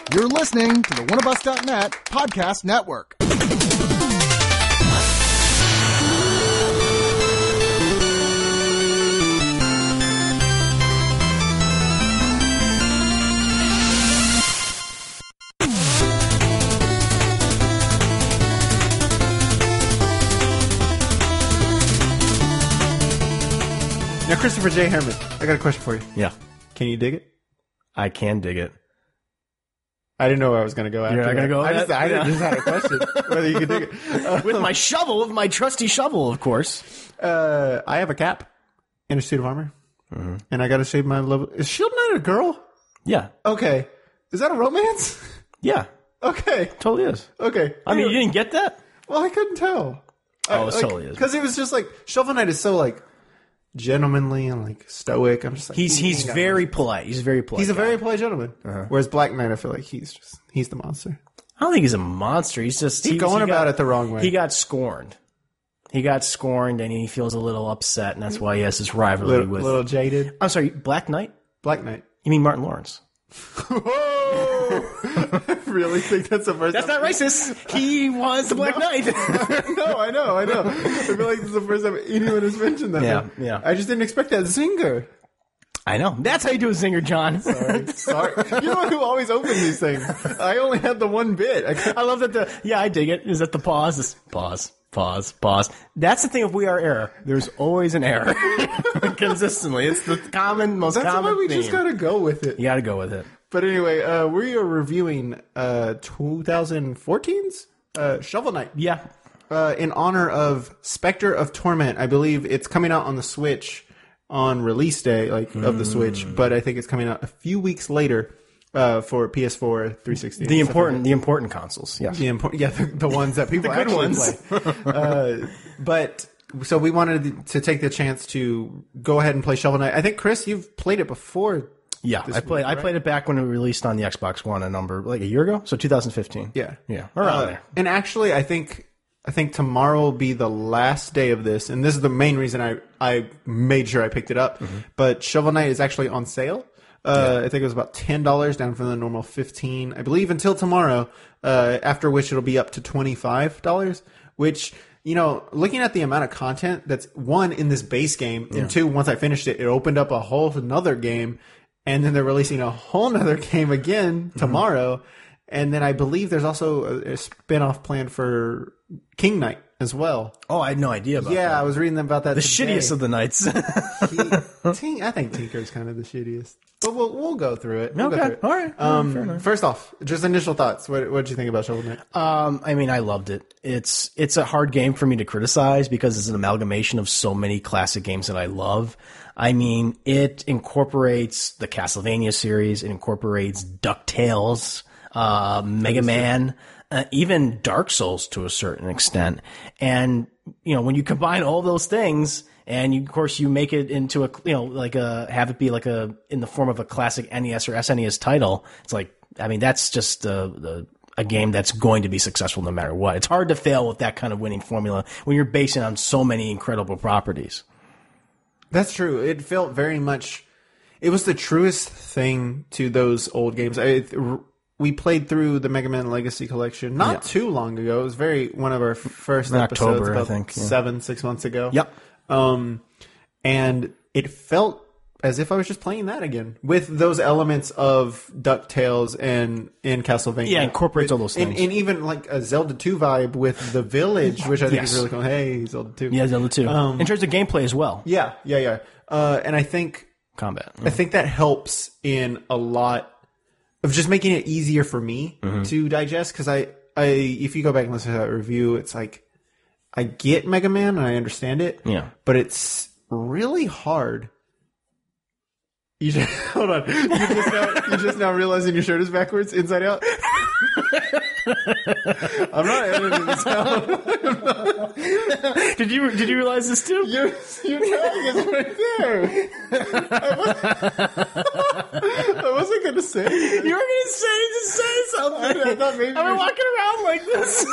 You're listening to the oneofus.net podcast network. Now, Christopher J. Herman, I got a question for you. Yeah. Can you dig it? I can dig it. I didn't know where I was going to go after You're not that. gonna go with I that? just had a question whether you could dig it. With my shovel, with my trusty shovel, of course. I have a cap and a suit of armor, and I got to shave my level. Is Shield Knight a girl? Yeah. Okay. Is that a romance? Yeah. Okay. Totally is. Okay. I mean, you didn't get that? Well, I couldn't tell. Oh, it totally is. Because it was just like, Shovel Knight is so like gentlemanly and like stoic. I'm just like, He's very polite. He's very polite. He's a guy. very polite gentleman. Whereas Black Knight, I feel like he's the monster. I don't think he's a monster. He's just He's going about it the wrong way. He got scorned. And he feels a little upset, and that's why he has this rivalry with. Little jaded. I'm sorry, Black Knight? Black Knight. You mean Martin Lawrence? Whoa! I really think that's the first. That's not racist. He was the Black Knight. No, I know. I feel like this is the first time anyone has mentioned that. Yeah. I just didn't expect that zinger. I know. That's how you do a zinger, John. Sorry. You're the one who always opens these things. I only had the one bit. I love that I dig it. Is that the pause? Pause. That's the thing of We Are Error. There's always an error. Consistently. It's the most common That's why we theme. just gotta go with it. You gotta go with it. But anyway, we are reviewing 2014's Shovel Knight. Yeah. In honor of Spectre of Torment. I believe it's coming out on the Switch on release day, of the Switch, but I think it's coming out a few weeks later for PS4, 360. The important consoles, yes. The ones that people good actually ones. play. But so we wanted to take the chance to go ahead and play Shovel Knight. I think, Chris, you've played it before. Yeah, I played it back when it released on the Xbox One a year ago, so 2015. Yeah, around there. And actually, I think tomorrow will be the last day of this, and this is the main reason I made sure I picked it up. But Shovel Knight is actually on sale. I think it was about $10 down from the normal $15, I believe, until tomorrow. After which it'll be up to $25. Which, looking at the amount of content that's one in this base game, and two, once I finished it, it opened up a whole another game, and then they're releasing a whole nother game again tomorrow. And then I believe there's also a spin-off planned for King Knight as well. Oh, I had no idea about that. Yeah, I was reading about that The today. shittiest of the knights. I think Tinker's kind of the shittiest. But we'll go through it. We'll go Okay, through it. all right. Fair enough. First off, just initial thoughts. What did you think about Shovel Knight? I mean, I loved it. It's a hard game for me to criticize because it's an amalgamation of so many classic games that I love. I mean, it incorporates the Castlevania series. It incorporates DuckTales, Mega Man, even Dark Souls to a certain extent. And, when you combine all those things and of course you make it into have it be in the form of a classic NES or SNES title, it's like, I mean, that's just a game that's going to be successful no matter what. It's hard to fail with that kind of winning formula when you're basing it on so many incredible properties. That's true. It felt very much. It was the truest thing to those old games. We played through the Mega Man Legacy Collection not too long ago. It was one of our first in episodes, October, about I think. 6 months ago. Yep. And it felt as if I was just playing that again with those elements of DuckTales and Castlevania. Yeah, incorporates all those things. And even like a Zelda 2 vibe with the village, which I think is really cool. Hey, Zelda 2. Yeah, Zelda 2. In terms of gameplay as well. Yeah. And I think combat. I think that helps in a lot of just making it easier for me to digest. Because if you go back and listen to that review, it's like I get Mega Man and I understand it. Yeah, but it's really hard. Hold on. You just now realizing your shirt is backwards, inside out. I'm not editing this out. Did you realize this too? Your tag is right there. I wasn't gonna say anything. You were gonna say something. I thought maybe I've been walking around like this.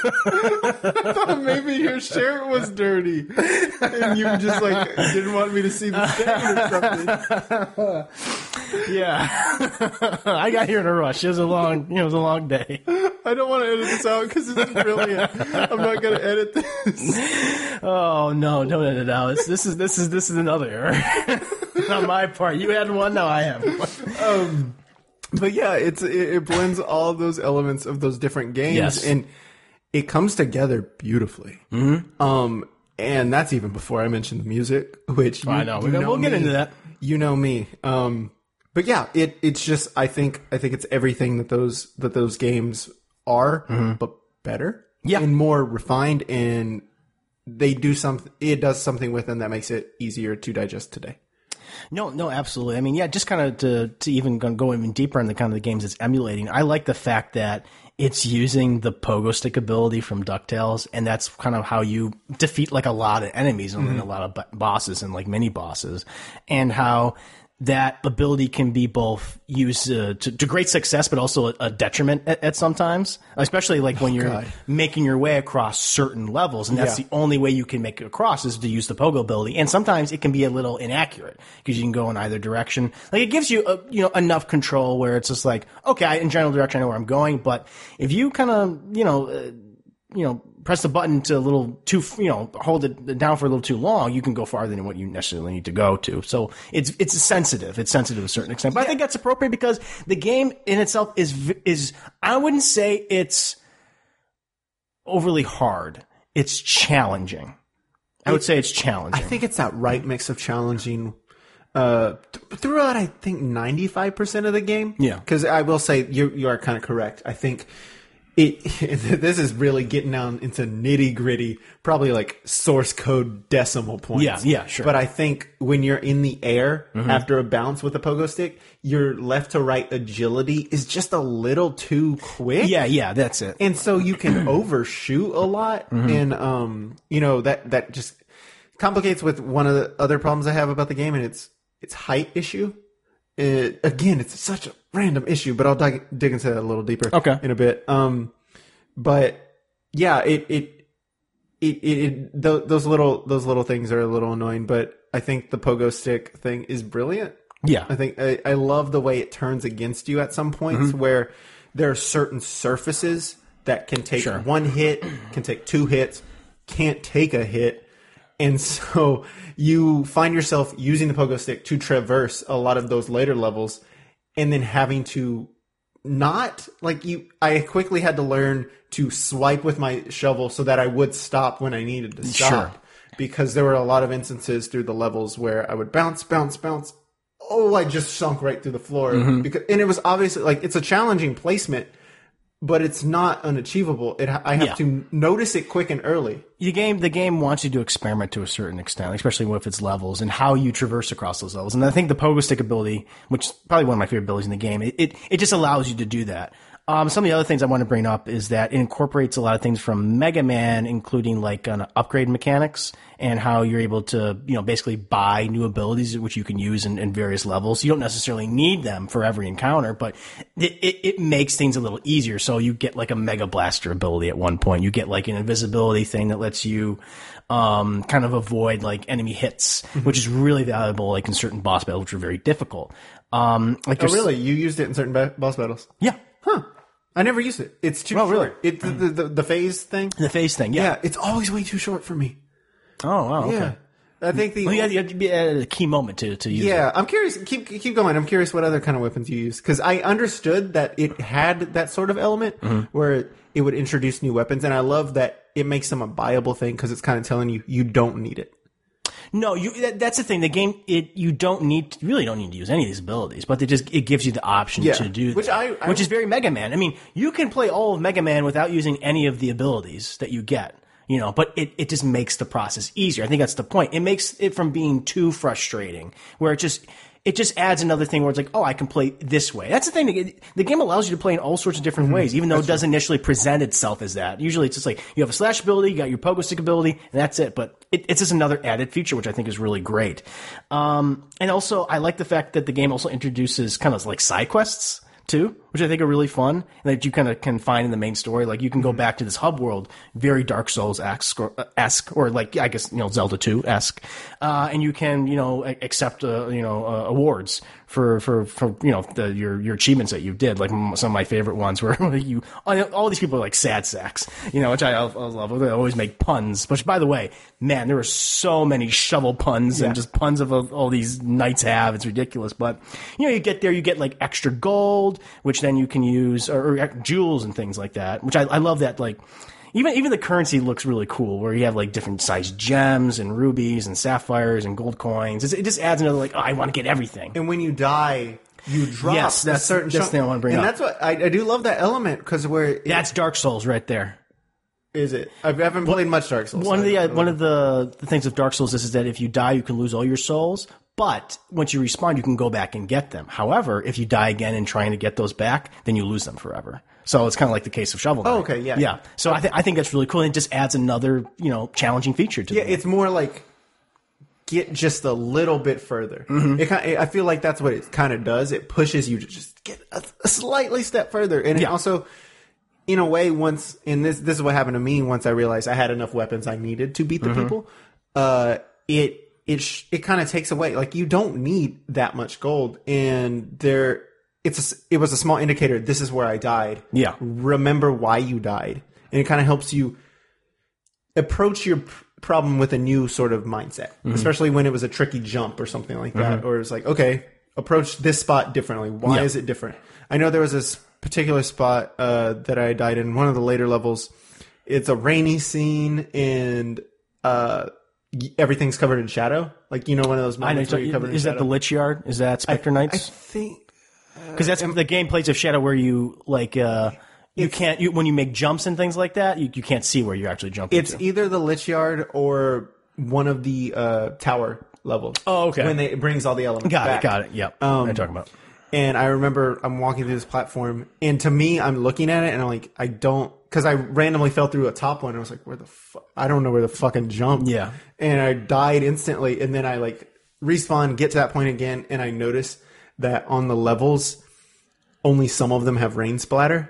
I thought maybe your shirt was dirty, and you just like didn't want me to see the stain or something. Yeah. I got here in a rush. It was a long day. I don't want to edit this out because this is brilliant. I'm not going to edit this. Oh no, don't edit it out. This is another error. Not my part. You had one, now I have one. But yeah, it blends all of those elements of those different games, Yes. and it comes together beautifully. Mm-hmm. And that's even before I mentioned the music, which I know. We'll get into that. You know me. But yeah, it's just I think it's everything that those games are, but better, and more refined, and they do something. It does something with them that makes it easier to digest today. No, absolutely. I mean, yeah, just kind of to even go even deeper in the kind of the games it's emulating. I like the fact that it's using the pogo stick ability from DuckTales, and that's kind of how you defeat like a lot of enemies and a lot of bosses and like mini bosses, and how that ability can be both used to great success, but also a detriment at sometimes, especially like when you're making your way across certain levels. And that's the only way you can make it across is to use the pogo ability. And sometimes it can be a little inaccurate because you can go in either direction. Like it gives you, enough control where it's just like, okay, in general direction, I know where I'm going. But if you kind of, press the button to a little too, hold it down for a little too long, you can go farther than what you necessarily need to go to. So it's sensitive. It's sensitive to a certain extent. But I think that's appropriate because the game in itself is I wouldn't say it's overly hard. It's challenging. I would say it's challenging. I think it's that right mix of challenging throughout, I think, 95% of the game. Yeah. Because I will say you are kind of correct. I think this is really getting down into nitty gritty, probably like source code decimal points. Yeah, sure. But I think when you're in the air after a bounce with a pogo stick, your left to right agility is just a little too quick. Yeah, that's it. And so you can overshoot a lot. And, that just complicates with one of the other problems I have about the game, and it's height issue. Again, it's such a random issue, but I'll dig into that a little deeper in a bit. But yeah, those little things are a little annoying, but I think the pogo stick thing is brilliant. Yeah. I think I love the way it turns against you at some points where there are certain surfaces that can take one hit, can take two hits, can't take a hit. And so you find yourself using the pogo stick to traverse a lot of those later levels, and then having to I quickly had to learn to swipe with my shovel so that I would stop when I needed to stop. Because there were a lot of instances through the levels where I would bounce. Oh, I just sunk right through the floor. And it was obviously like, it's a challenging placement, but it's not unachievable. I have to notice it quick and early. The game wants you to experiment to a certain extent, especially with its levels and how you traverse across those levels. And I think the pogo stick ability, which is probably one of my favorite abilities in the game, it just allows you to do that. Some of the other things I want to bring up is that it incorporates a lot of things from Mega Man, including like upgrade mechanics and how you're able to, basically buy new abilities which you can use in various levels. You don't necessarily need them for every encounter, but it makes things a little easier. So you get like a Mega Blaster ability at one point. You get like an invisibility thing that lets you kind of avoid like enemy hits, which is really valuable like in certain boss battles, which are very difficult. Really? You used it in certain boss battles? Yeah. Huh. I never used it. It's too short. Really? The phase thing? The phase thing, yeah. Yeah, it's always way too short for me. Oh, wow, okay. Yeah. I think you have to be at a key moment to use it. Yeah, I'm curious. Keep going. I'm curious what other kind of weapons you use. Because I understood that it had that sort of element where it would introduce new weapons. And I love that it makes them a viable thing because it's kind of telling you don't need it. No, that's the thing. The game, you really don't need to use any of these abilities, but it gives you the option to do that, which is very Mega Man. I mean, you can play all of Mega Man without using any of the abilities that you get, but it just makes the process easier. I think that's the point. It makes it from being too frustrating, where it just adds another thing where it's like, oh, I can play this way. That's the thing. The game allows you to play in all sorts of different ways, even though it doesn't initially present itself as that. Usually it's just like you have a slash ability, you got your pogo stick ability, and that's it. But it's just another added feature, which I think is really great. And also, I like the fact that the game also introduces kind of like side quests too, which I think are really fun, and that you kind of can find in the main story. Like you can go back to this hub world, very Dark Souls-esque, or like, I guess, Zelda 2-esque, and you can, accept, awards for your achievements that you did. Like some of my favorite ones were all these people are like sad sacks, which I love. They always make puns, which, by the way, man, there are so many shovel puns and just puns of all these knights have. It's ridiculous. But, you get there, you get like extra gold, which then you can use, or jewels and things like that, which I love that, like, even the currency looks really cool, where you have like different sized gems and rubies and sapphires and gold coins. It just adds another, like, I want to get everything. And when you die, you drop a certain that's the thing I want to bring and up. that's what I do love that element, because that's Dark Souls right there. Is it? I haven't played much Dark Souls. One of the things of Dark Souls is that if you die, you can lose all your souls. But once you respawn, you can go back and get them. However, if you die again and trying to get those back, then you lose them forever. So it's kind of like the case of Shovel Knight. Oh, okay, yeah. Yeah. So I think that's really cool. And it just adds another, challenging feature to it. Yeah, it's more like get just a little bit further. I feel like that's what it kind of does. It pushes you to just get a slightly step further. And it also, in a way, and this is what happened to me once I realized I had enough weapons I needed to beat the people, it kind of takes away, like, you don't need that much gold, and it was a small indicator. This is where I died. Yeah. Remember why you died. And it kind of helps you approach your problem with a new sort of mindset, especially when it was a tricky jump or something like that. Or it's like, okay, approach this spot differently. Why is it different? I know there was this particular spot that I died in one of the later levels. It's a rainy scene, and everything's covered in shadow. Like, one of those moments where you're covered in shadow. Is that the Lich Yard? Is that Spectre Knights? I think... Because that's the gameplays of Shadow, where you, like, you can't, when you make jumps and things like that, you can't see where you're actually jumping It's to. either the Lich Yard or one of the tower levels. Oh, okay. When it brings all the elements back. Got it. Yep. What I'm talking about. And I remember I'm walking through this platform, and to me, I'm looking at it, and I'm like, because I randomly fell through a top one, and I was like, where the fuck? I don't know where the fucking jump. Yeah. And I died instantly, and then I, like, respawn, get to that point again, and I notice that on the levels, only some of them have rain splatter.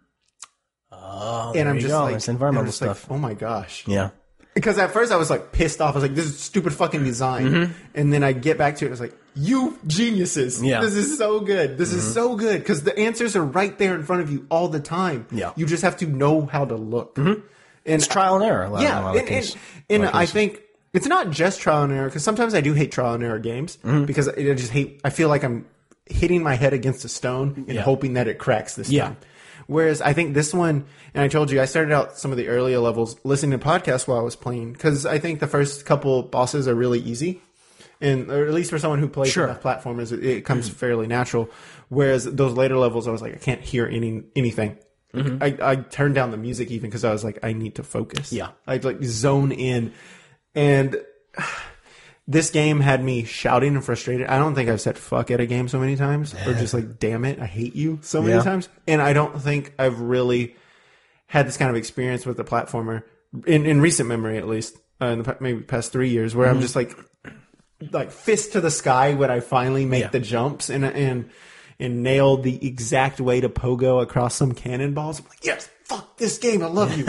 Oh, and I'm just like, it's environmental stuff. Like, oh my gosh. Yeah. Because at first I was like pissed off. I was like, this is stupid fucking design. And then I get back to it. I was like, you geniuses. Yeah. This is so good. This is so good. Because the answers are right there in front of you all the time. Yeah. You just have to know how to look. And It's trial and error. And I think it's not just trial and error, because sometimes I do hate trial and error games because I feel like I'm hitting my head against a stone and hoping that it cracks this time. Whereas I think this one, and I told you, I started out some of the earlier levels listening to podcasts while I was playing, because I think the first couple bosses are really easy. Or at least for someone who plays enough platformers, it comes fairly natural. Whereas those later levels, I was like, I can't hear anything. I turned down the music even, because I was like, I need to focus. Yeah. I'd like zone in. And this game had me shouting and frustrated. I don't think I've said fuck at a game so many times, or just like, damn it, I hate you so many times. And I don't think I've really had this kind of experience with a platformer in recent memory, at least in the maybe past 3 years, where I'm just like fist to the sky when I finally make the jumps and nailed the exact way to pogo across some cannonballs. I'm like, yes, fuck this game, I love you.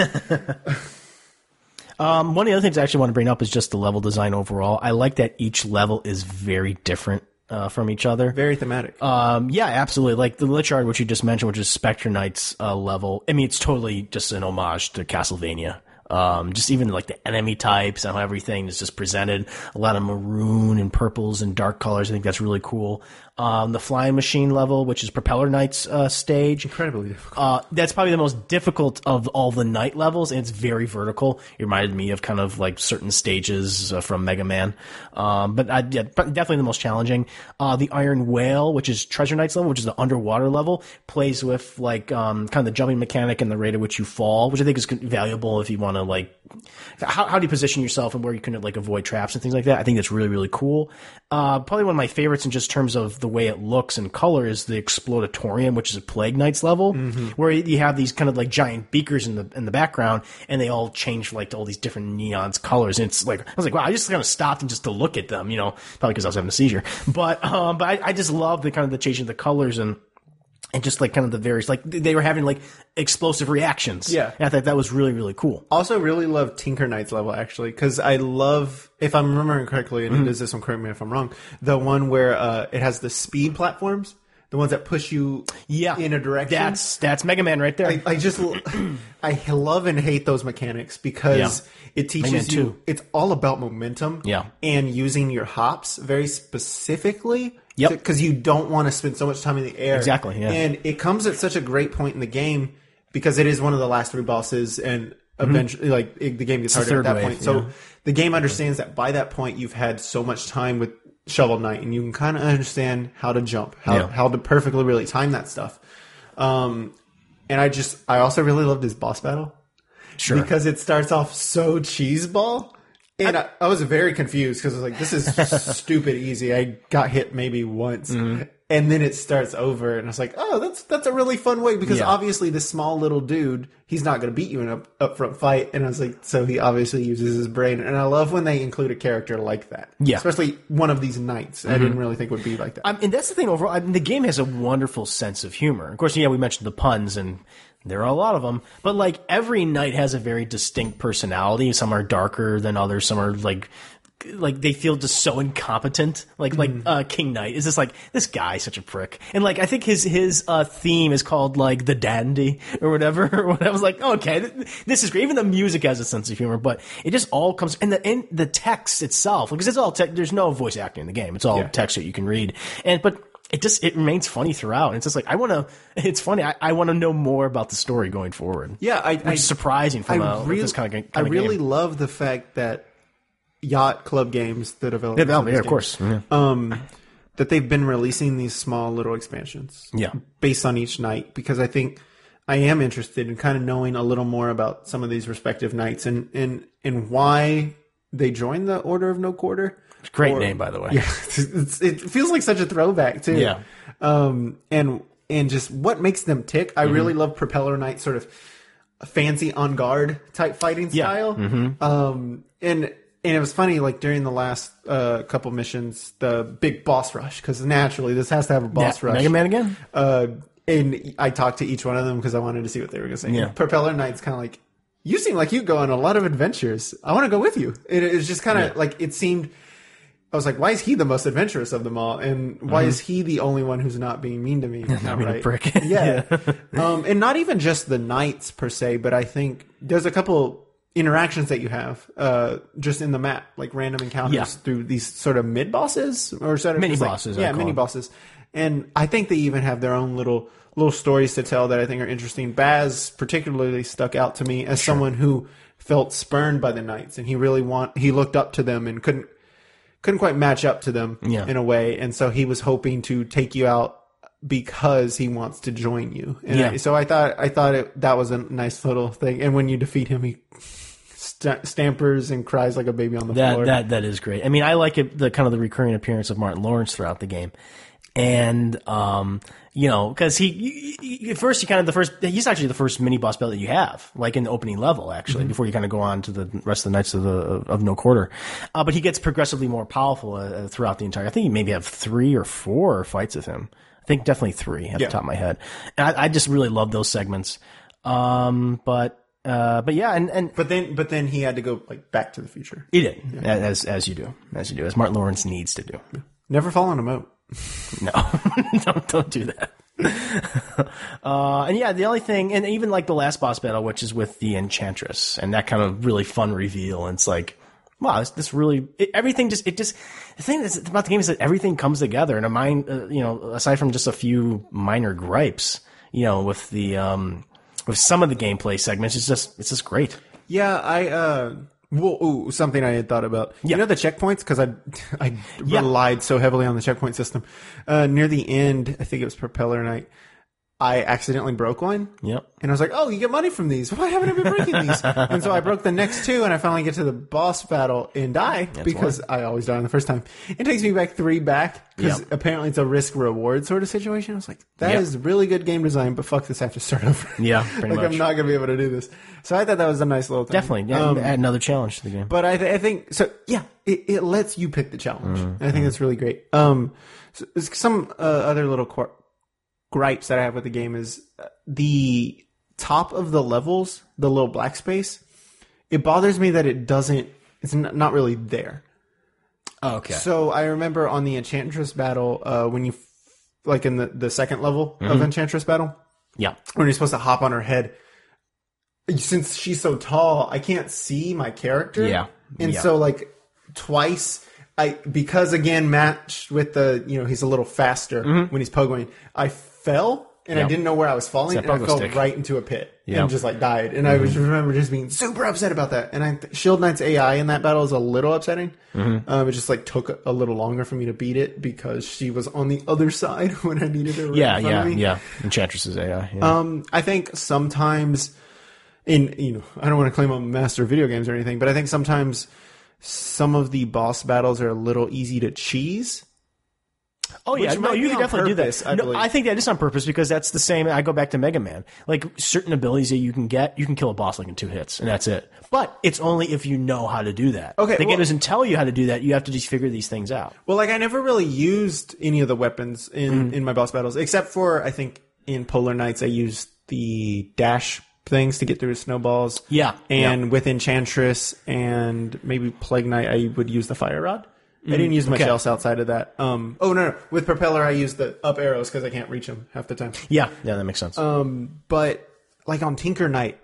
One of the other things I actually want to bring up is just the level design overall. I like that each level is very different from each other. Very thematic. Yeah, absolutely. Like the Lich Yard, which you just mentioned, which is Spectre Knight's level. I mean, it's totally just an homage to Castlevania. Just even like the enemy types and how everything is just presented. A lot of maroon and purples and dark colors. I think that's really cool. The Flying Machine level, which is Propeller Knight's stage. Incredibly difficult. That's probably the most difficult of all the Knight levels, and it's very vertical. It reminded me of kind of like certain stages from Mega Man. But definitely the most challenging. The Iron Whale, which is Treasure Knight's level, which is the underwater level, plays with like kind of the jumping mechanic and the rate at which you fall, which I think is valuable if you want to like how do you position yourself and where you can like avoid traps and things like that. I think that's really, really cool. Probably one of my favorites in just terms of the way it looks and color is the Explodatorium, which is a Plague Knight's level, where you have these kind of like giant beakers in the background, and they all change like to all these different neons colors. And it's like, I was like, wow, I just kind of stopped and just to look at them, probably because I was having a seizure. But I just love the kind of the changing of the colors and and just like kind of the various, like they were having like explosive reactions. Yeah. And I thought that was really, really cool. Also, really love Tinker Knight's level, actually, because I love, if I'm remembering correctly, and it is this one, correct me if I'm wrong, the one where it has the speed platforms, the ones that push you in a direction. That's Mega Man right there. I just, I love and hate those mechanics because it teaches you, it's all about momentum and using your hops very specifically. Yep. Because you don't want to spend so much time in the air. Exactly, yeah. And it comes at such a great point in the game because it is one of the last 3 bosses, and eventually, the game gets harder at that point. So the game understands that by that point, you've had so much time with Shovel Knight, and you can kind of understand how to jump, how to perfectly really time that stuff. And I also really loved his boss battle. Sure. Because it starts off so cheeseball. And I was very confused because I was like, this is stupid easy. I got hit maybe once. And then it starts over. And I was like, oh, that's a really fun way. Because obviously this small little dude, he's not going to beat you in an upfront fight. And I was like, so he obviously uses his brain. And I love when they include a character like that. Yeah. Especially one of these knights. I didn't really think would be like that. And that's the thing overall. I mean, the game has a wonderful sense of humor. Of course, we mentioned the puns, and there are a lot of them, but like every knight has a very distinct personality. Some are darker than others. Some are like they feel just so incompetent. Like King Knight is just like, this guy's such a prick. And like, I think his theme is called like the dandy or whatever. I was like, okay, this is great. Even the music has a sense of humor, but it just all comes in the text itself, because it's all there's no voice acting in the game. It's all text that you can read. But it remains funny throughout. And it's just like, it's funny. I want to know more about the story going forward. Yeah. Which is surprising from this kind of game. I really love the fact that Yacht Club Games, the developers of course. Yeah. That they've been releasing these small little expansions. Yeah. Based on each night, because I think I am interested in kind of knowing a little more about some of these respective knights and why they joined the Order of No Quarter. Great name, by the way. Yeah, it feels like such a throwback too. Yeah. And just what makes them tick. I really love Propeller Knight, sort of fancy on guard type fighting style. And it was funny, like during the last couple missions, the big boss rush, because naturally this has to have a boss rush. Mega Man again. And I talked to each one of them because I wanted to see what they were going to say. Yeah. Propeller Knight's kind of like, you seem like you go on a lot of adventures. I want to go with you. It was just kind of like, it seemed. I was like, why is he the most adventurous of them all? And why is he the only one who's not being mean to me? Not being a prick. Yeah. And not even just the knights per se, but I think there's a couple interactions that you have just in the map, like random encounters through these sort of mid-bosses or sort of mini-bosses. Mini-bosses. And I think they even have their own little stories to tell that I think are interesting. Baz particularly stuck out to me as someone who felt spurned by the knights, and he looked up to them and couldn't quite match up to them in a way. And so he was hoping to take you out because he wants to join you. And so I thought that was a nice little thing. And when you defeat him, he stampers and cries like a baby on the floor. That is great. I mean, I like it, the kind of the recurring appearance of Martin Lawrence throughout the game. And, because he's actually the first mini boss battle that you have, like in the opening level, actually, before you kind of go on to the rest of the Knights of No Quarter. But he gets progressively more powerful throughout the entire. I think you maybe have 3 or 4 fights with him. I think definitely 3 at the top of my head. And I just really love those segments. But then he had to go like Back to the Future. He did, as you do, as Martin Lawrence needs to do. Never fall on a moat. No, don't do that. And the only thing, and even like the last boss battle, which is with the Enchantress, and that kind of really fun reveal, and it's like, wow, this really, everything just, the thing that's about the game is that everything comes together, and aside from just a few minor gripes, with the, with some of the gameplay segments, it's just great. Yeah, something I had thought about. You know the checkpoints? Because I relied so heavily on the checkpoint system. Near the end, I think it was Propeller Knight, I accidentally broke one. Yep. And I was like, oh, you get money from these. Why haven't I been breaking these? And so I broke the next 2, and I finally get to the boss battle and die because I always die on the first time. It takes me back 3 because apparently it's a risk-reward sort of situation. I was like, that is really good game design, but fuck this, I have to start over. Yeah, pretty much. I'm not going to be able to do this. So I thought that was a nice little thing. Definitely. Add another challenge to the game. But I think, so yeah, it lets you pick the challenge. And I think that's really great. So some other little gripes that I have with the game is the top of the levels, the little black space. It bothers me that it's not really there. Oh, okay. So I remember on the Enchantress battle, when you, like in the second level of Enchantress battle, Yeah. when you're supposed to hop on her head, since she's so tall, I can't see my character. Yeah. And Yeah. so like twice, because again, matched with he's a little faster when he's pogoing, I fell. And I didn't know where I was falling, and I fell right into a pit and just like died. And I remember just being super upset about that. And Shield Knight's AI in that battle is a little upsetting. It just like took a little longer for me to beat it because she was on the other side when I needed her. Right in front of me. Yeah. Enchantress's AI. Yeah. I think sometimes I don't want to claim I'm a master of video games or anything, but I think sometimes some of the boss battles are a little easy to cheese. Oh yeah, Which no, might you be can on definitely purpose, do that. No, believe. I think that is on purpose because that's the same. I go back to Mega Man. Like certain abilities that you can get, you can kill a boss like in 2 hits, and that's it. But it's only if you know how to do that. Okay, the game doesn't tell you how to do that. You have to just figure these things out. Well, like I never really used any of the weapons in my boss battles, except for I think in Polar Knights I used the dash things to get through the snowballs. Yeah, And with Enchantress and maybe Plague Knight, I would use the fire rod. I didn't use much else outside of that. No. With Propeller, I use the up arrows because I can't reach them half the time. Yeah, that makes sense. But like on Tinker Knight,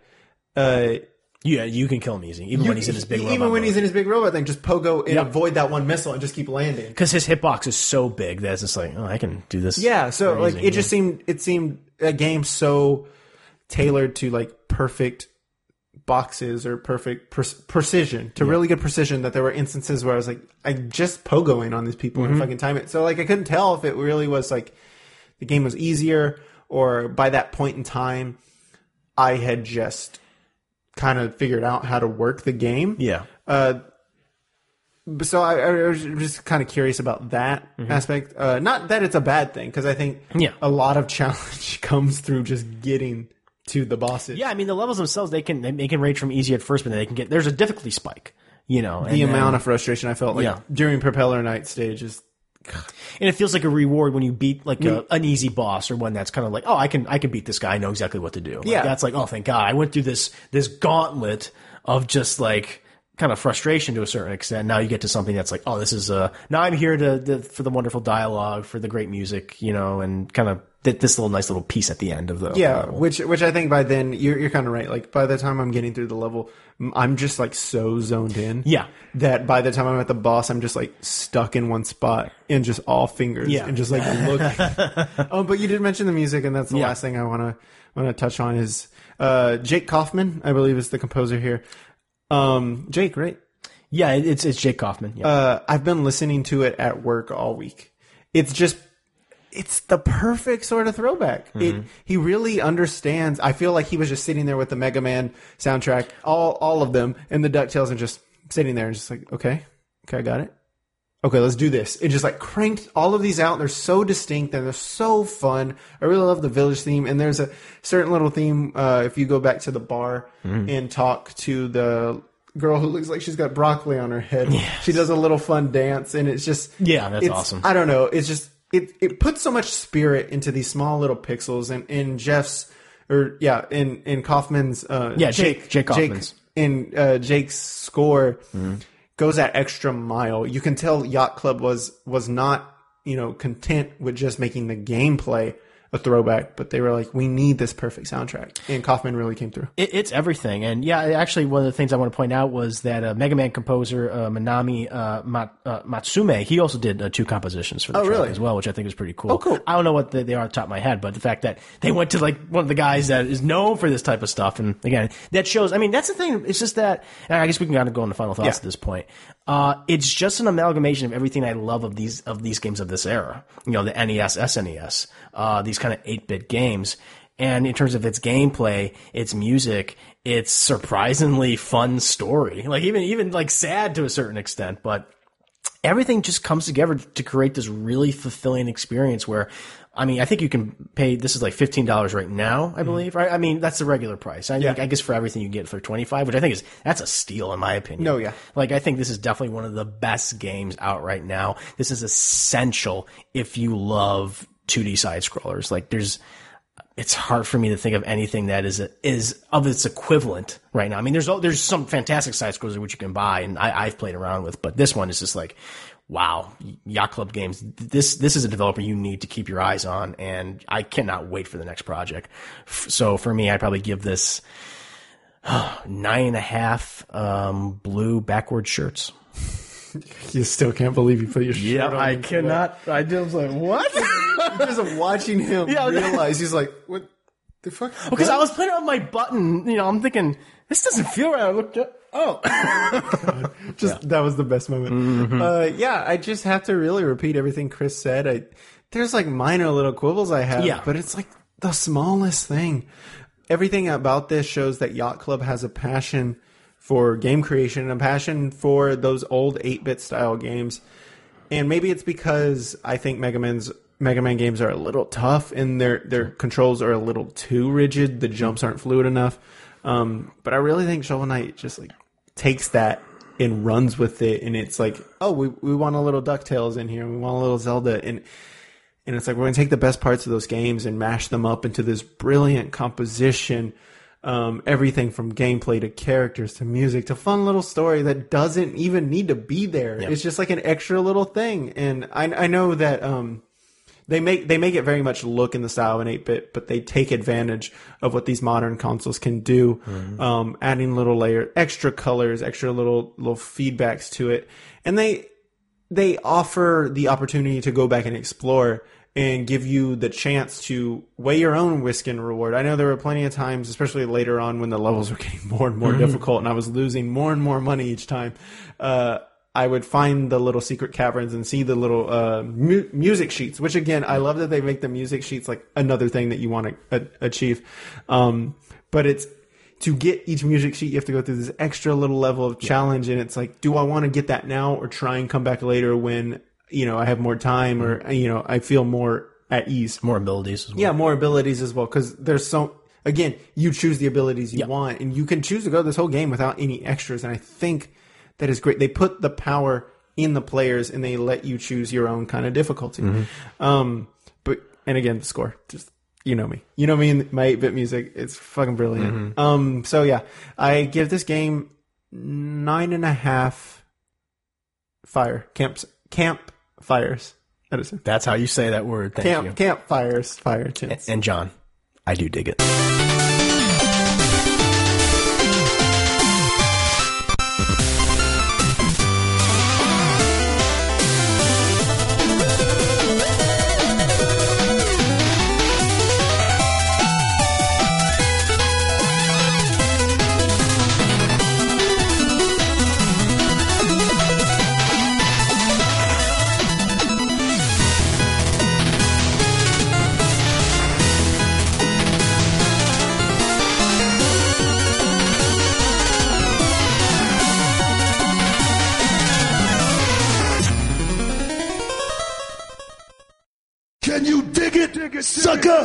you can kill him easy, even when he's in his big robot. Even when he's in his big robot thing, just pogo and avoid that one missile and just keep landing. Because his hitbox is so big that it's just like, I can do this. Yeah, so like easy. it just seemed a game so tailored to like perfect boxes or perfect precision to really good precision that there were instances where I was like, I just pogoing on these people and if I can time it. So like I couldn't tell if it really was like the game was easier or by that point in time I had just kind of figured out how to work the game. Yeah. So I was just kind of curious about that aspect. Not that it's a bad thing because I think a lot of challenge comes through just getting to the bosses. Yeah, I mean the levels themselves they can range from easy at first, but then they can get there's a difficulty spike. The amount of frustration I felt like during Propeller Knight stage is, and it feels like a reward when you beat like an easy boss or one that's kind of like, I can beat this guy. I know exactly what to do. Like, that's like, oh thank God, I went through this gauntlet of just like kind of frustration to a certain extent. Now you get to something that's like, oh, this is now I'm here for the wonderful dialogue, for the great music, and kind of this nice little piece at the end of the level. which I think by then you're kind of right. Like by the time I'm getting through the level, I'm just like so zoned in. Yeah. That by the time I'm at the boss, I'm just like stuck in one spot and just all fingers and just like look. Oh, but you did mention the music, and that's the last thing I want to touch on is Jake Kaufman, I believe, is the composer here. Jake, right? Yeah, it's Jake Kaufman. Yeah. I've been listening to it at work all week. It's the perfect sort of throwback. He really understands. I feel like he was just sitting there with the Mega Man soundtrack, all of them, and the DuckTales, and just sitting there and just like, okay, I got it. Okay, let's do this. It just like cranked all of these out. They're so distinct and they're so fun. I really love the village theme. And there's a certain little theme, if you go back to the bar and talk to the girl who looks like she's got broccoli on her head. Yes. She does a little fun dance, and it's just... Yeah, that's awesome. I don't know. It's just... It puts so much spirit into these small little pixels, and in Jeff's... in Kaufman's... Jake Kaufman's. Jake's score goes that extra mile. You can tell Yacht Club was not, content with just making the gameplay a throwback, but they were like, we need this perfect soundtrack, and Kaufman really came through. It's everything. And actually one of the things I want to point out was that Mega Man composer Manami Matsume, he also did 2 compositions for the track as well, which I think is pretty cool. Oh, cool. I don't know what they are on the top of my head, but the fact that they went to like one of the guys that is known for this type of stuff, and again, that shows, I mean, that's the thing, it's just that, and I guess we can kind of go into final thoughts at this point. It's just an amalgamation of everything I love of these games of this era. The NES, SNES, these kind of 8-bit games. And in terms of its gameplay, its music, its surprisingly fun story, like even like sad to a certain extent, but everything just comes together to create this really fulfilling experience where, I mean, I think you can pay, this is like $15 right now, I believe, right? I mean, that's the regular price. I guess for everything you get for $25, which I think that's a steal in my opinion. No, yeah. Like, I think this is definitely one of the best games out right now. This is essential if you love 2D side scrollers. Like it's hard for me to think of anything that is of its equivalent right now. I mean, there's some fantastic side scrollers which you can buy, and I've played around with, but this one is just like, wow, Yacht Club Games. This is a developer you need to keep your eyes on, and I cannot wait for the next project. So for me, I'd probably give this 9.5 blue backward shirts. You still can't believe you put your shirt on. I cannot. I just was like, what? Just watching him realize he's like, what the fuck? Because I was playing it on my button. I'm thinking, this doesn't feel right. I looked up. Oh. That was the best moment. Mm-hmm. I just have to really repeat everything Chris said. There's like minor little quibbles I have, but it's like the smallest thing. Everything about this shows that Yacht Club has a passion for game creation and a passion for those old 8-bit style games. And maybe it's because I think Mega Man games are a little tough and their controls are a little too rigid. The jumps aren't fluid enough. But I really think Shovel Knight just like takes that and runs with it. And it's like, oh, we want a little DuckTales in here. We want a little Zelda. And it's like, we're going to take the best parts of those games and mash them up into this brilliant composition. Everything from gameplay to characters to music to fun little story that doesn't even need to be there. Yep. It's just like an extra little thing. And I know that they make it very much look in the style of an 8-bit, but they take advantage of what these modern consoles can do, adding little extra colors, extra little feedbacks to it, and they offer the opportunity to go back and explore and give you the chance to weigh your own risk and reward. I know there were plenty of times, especially later on when the levels were getting more and more difficult and I was losing more and more money each time. I would find the little secret caverns and see the little music sheets, which again, I love that they make the music sheets like another thing that you want to achieve. But it's to get each music sheet, you have to go through this extra little level of challenge. And it's like, do I want to get that now or try and come back later when, I have more time or, I feel more at ease. More abilities as well. Yeah, more abilities as well. Because there's again, you choose the abilities you want and you can choose to go this whole game without any extras. And I think that is great. They put the power in the players and they let you choose your own kind of difficulty. And again, the score, just, you know me in my 8-bit music. It's fucking brilliant. So yeah, I give this game 9.5 campfires. Edison. That's how you say that word. Thank you. Campfires, fire tents. And John, I do dig it. Can you dig it, sucker?